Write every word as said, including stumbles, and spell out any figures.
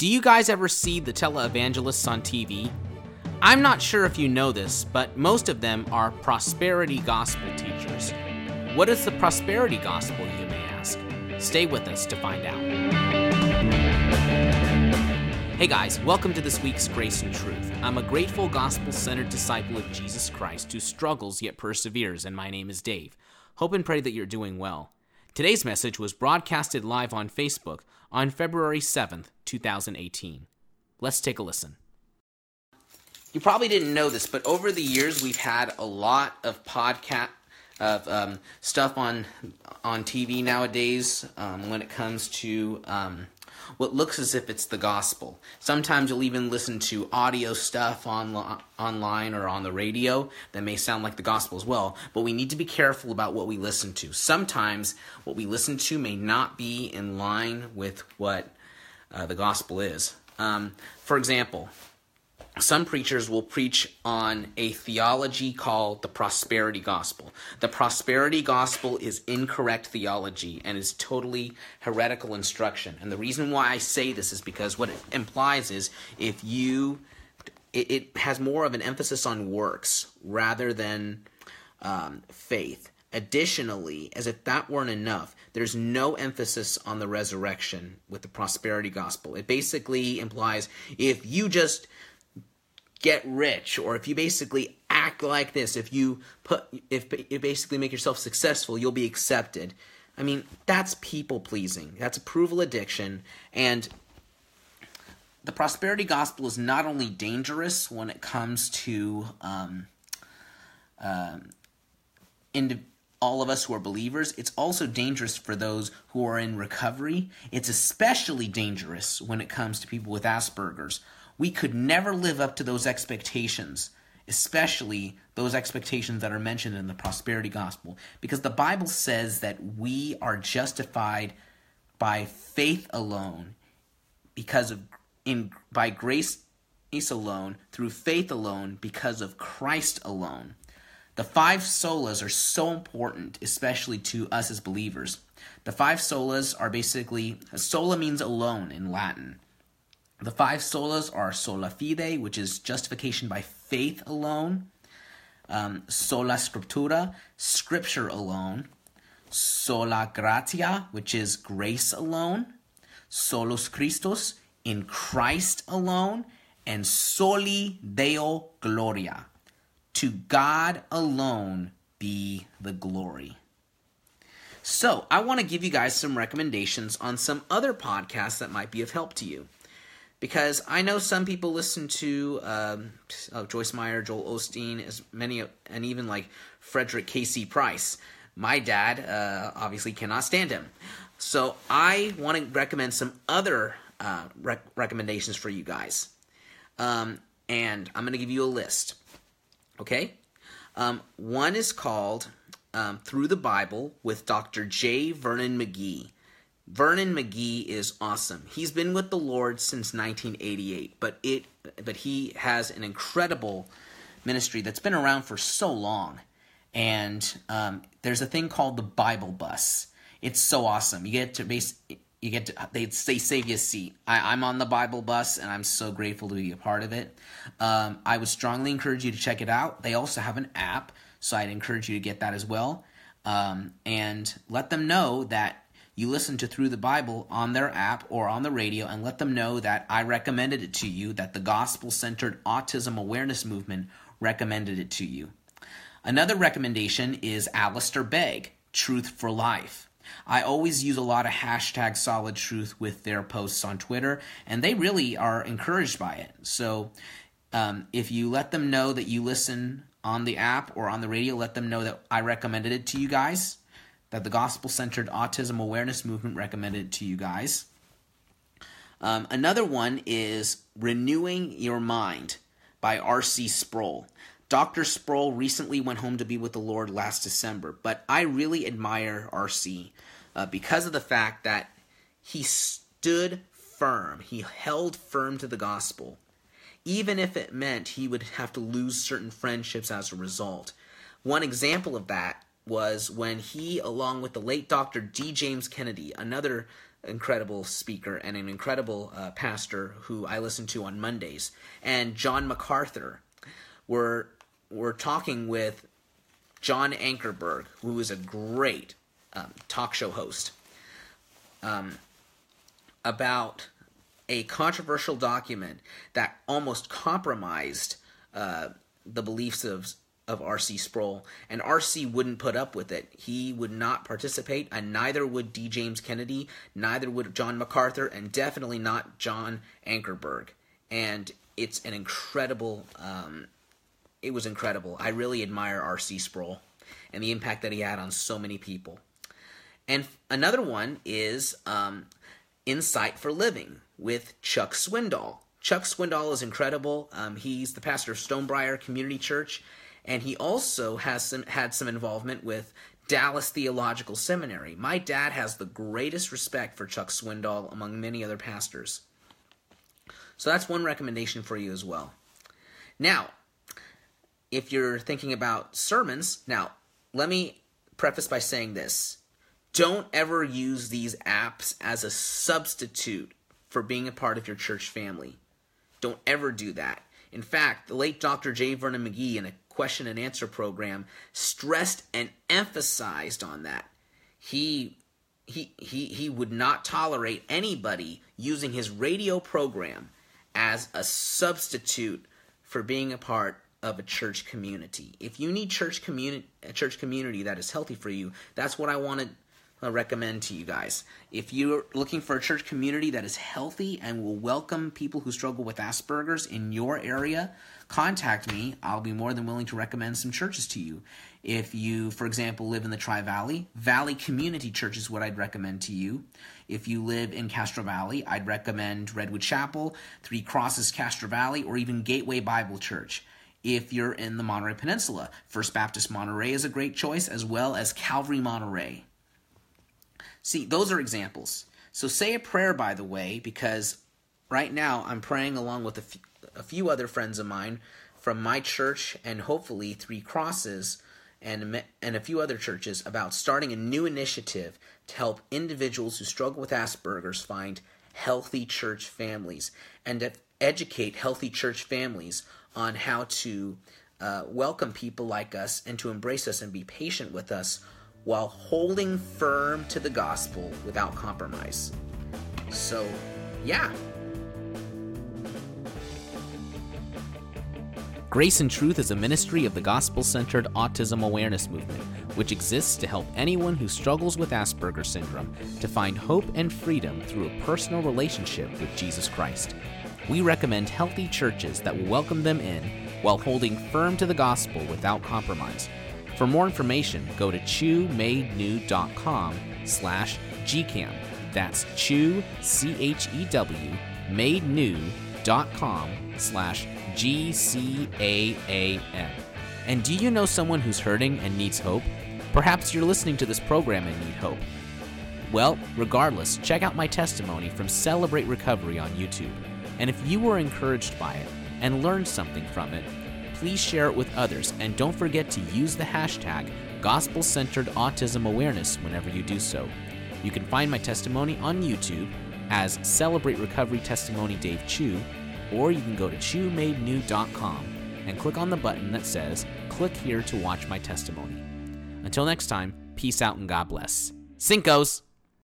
Do you guys ever see the televangelists on T V? I'm not sure if you know this, but most of them are prosperity gospel teachers. What is the prosperity gospel, you may ask? Stay with us to find out. Hey guys, welcome to this week's Grace and Truth. I'm a grateful, gospel-centered disciple of Jesus Christ who struggles yet perseveres, and my name is Dave. Hope and pray that you're doing well. Today's message was broadcasted live on Facebook on February seventh, twenty eighteen. Let's take a listen. You probably didn't know this, but over the years we've had a lot of podcast of um, stuff on on T V nowadays um, when it comes to um, what looks as if it's the gospel. Sometimes you'll even listen to audio stuff on, online or on the radio that may sound like the gospel as well, but we need to be careful about what we listen to. Sometimes what we listen to may not be in line with what uh, the gospel is. Um, for example, some preachers will preach on a theology called the prosperity gospel. The prosperity gospel is incorrect theology and is totally heretical instruction. And the reason why I say this is because what it implies is if you, it, it has more of an emphasis on works rather than um, faith. Additionally, as if that weren't enough, there's no emphasis on the resurrection with the prosperity gospel. It basically implies if you just get rich, or if you basically act like this, if you put, if you basically make yourself successful, you'll be accepted. I mean, that's people pleasing. That's approval addiction. And the prosperity gospel is not only dangerous when it comes to um, um, into all of us who are believers, it's also dangerous for those who are in recovery. It's especially dangerous when it comes to people with Asperger's. We could never live up to those expectations, especially those expectations that are mentioned in the prosperity gospel, because the Bible says that we are justified by faith alone, because of in by grace alone, through faith alone, because of Christ alone. The five solas are so important, especially to us as believers. The five solas are basically, sola means alone in Latin. The five solas are sola fide, which is justification by faith alone, um, sola scriptura, scripture alone, sola gratia, which is grace alone, solus Christus, in Christ alone, and soli Deo gloria, to God alone be the glory. So, I want to give you guys some recommendations on some other podcasts that might be of help to you. Because I know some people listen to um, uh, Joyce Meyer, Joel Osteen, as many, and even like Frederick K C Price. My dad uh, obviously cannot stand him. So I want to recommend some other uh, rec- recommendations for you guys. Um, and I'm going to give you a list. Okay? Um, one is called um, Through the Bible with Doctor J. Vernon McGee. Vernon McGee is awesome. He's been with the Lord since nineteen eighty-eight, but it but he has an incredible ministry that's been around for so long. And um, there's a thing called the Bible Bus. It's so awesome. You get to base you get to they they save you a seat. I, I'm on the Bible Bus, and I'm so grateful to be a part of it. Um, I would strongly encourage you to check it out. They also have an app, so I'd encourage you to get that as well. Um, and let them know that you listen to Through the Bible on their app or on the radio, and let them know that I recommended it to you, that the Gospel-Centered Autism Awareness Movement recommended it to you. Another recommendation is Alistair Begg, Truth for Life. I always use a lot of hashtag solid truth with their posts on Twitter, and they really are encouraged by it. So um, if you let them know that you listen on the app or on the radio, let them know that I recommended it to you guys, that the Gospel-Centered Autism Awareness Movement recommended it to you guys. Um, another one is Renewing Your Mind by R C Sproul. Doctor Sproul recently went home to be with the Lord last December, but I really admire R C uh, because of the fact that he stood firm. He held firm to the gospel, even if it meant he would have to lose certain friendships as a result. One example of that was when he, along with the late Doctor D. James Kennedy, another incredible speaker and an incredible uh, pastor who I listen to on Mondays, and John MacArthur were were talking with John Ankerberg, who is a great um, talk show host, um, about a controversial document that almost compromised uh, the beliefs of of R C Sproul, and R C wouldn't put up with it. He would not participate, and neither would D. James Kennedy, neither would John MacArthur, and definitely not John Ankerberg. And it's an incredible, um, it was incredible. I really admire R C Sproul and the impact that he had on so many people. And another one is um, Insight for Living with Chuck Swindoll. Chuck Swindoll is incredible. Um, he's the pastor of Stonebriar Community Church, and he also has some had some involvement with Dallas Theological Seminary. My dad has the greatest respect for Chuck Swindoll among many other pastors. So that's one recommendation for you as well. Now, if you're thinking about sermons, now let me preface by saying this. Don't ever use these apps as a substitute for being a part of your church family. Don't ever do that. In fact, the late Doctor J. Vernon McGee, in a question and answer program, stressed and emphasized on that. He he he he would not tolerate anybody using his radio program as a substitute for being a part of a church community. If you need church community, a church community that is healthy for you, that's what I want to uh, recommend to you guys. If you're looking for a church community that is healthy and will welcome people who struggle with Asperger's in your area, contact me. I'll be more than willing to recommend some churches to you. If you, for example, live in the Tri-Valley, Valley Community Church is what I'd recommend to you. If you live in Castro Valley, I'd recommend Redwood Chapel, Three Crosses Castro Valley, or even Gateway Bible Church. If you're in the Monterey Peninsula, First Baptist Monterey is a great choice, as well as Calvary Monterey. See, those are examples. So say a prayer, by the way, because right now I'm praying along with a few, a few other friends of mine from my church and hopefully Three Crosses and, and a few other churches about starting a new initiative to help individuals who struggle with Asperger's find healthy church families and to educate healthy church families on how to uh, welcome people like us and to embrace us and be patient with us while holding firm to the gospel without compromise. So, yeah. Grace and Truth is a ministry of the gospel-centered autism awareness movement, which exists to help anyone who struggles with Asperger's syndrome to find hope and freedom through a personal relationship with Jesus Christ. We recommend healthy churches that will welcome them in while holding firm to the gospel without compromise. For more information, go to chew made new dot com slash G CAM. That's chew, C H E W, made new dot com slash G C A A N. And do you know someone who's hurting and needs hope? Perhaps you're listening to this program and need hope. Well, regardless, check out my testimony from Celebrate Recovery on YouTube. And if you were encouraged by it and learned something from it, please share it with others, and don't forget to use the hashtag Gospel-Centered Autism Awareness whenever you do so. You can find my testimony on YouTube as Celebrate Recovery Testimony Dave Chew, or you can go to chew made new dot com and click on the button that says, click here to watch my testimony. Until next time, peace out and God bless. Cinco's!